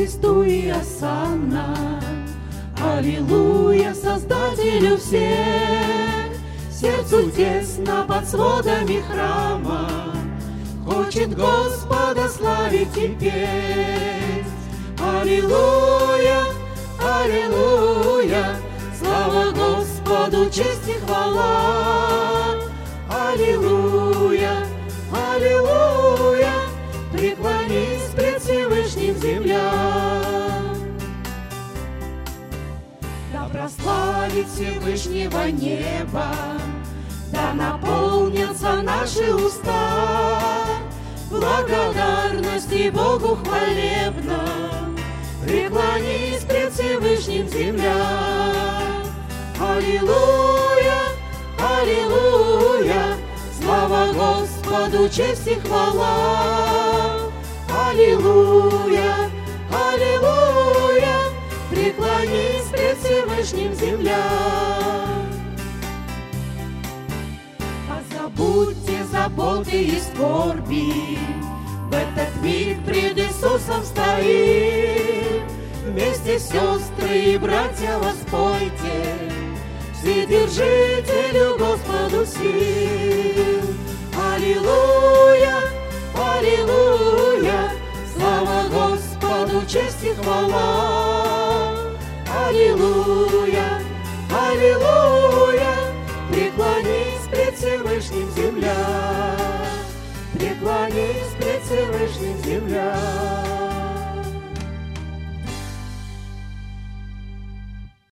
Христу и осанна. Аллилуйя, Создателю всех, сердцу тесно под сводами храма, хочет Господа славить и петь. Аллилуйя, аллилуйя, слава Господу, честь и хвала. Аллилуйя, аллилуйя, преклонись пред Всевышним земля. Да прославит Всевышнего неба, да наполнятся наши уста благодарности Богу хвалебно. Преклонись пред Всевышним земля. Аллилуйя, аллилуйя, слава Господу, честь и хвала. Аллилуйя, аллилуйя, преклонись пред Всевышним земля. Позабудьте заботы и скорби, в этот миг пред Иисусом стоим. Вместе, сестры и братья, воспойте Вседержителю Господу сил. Аллилуйя, аллилуйя, слава Господу, честь и хвала. Аллилуйя, аллилуйя, преклонись пред Всевышним земля. Преклонись пред Всевышним земля.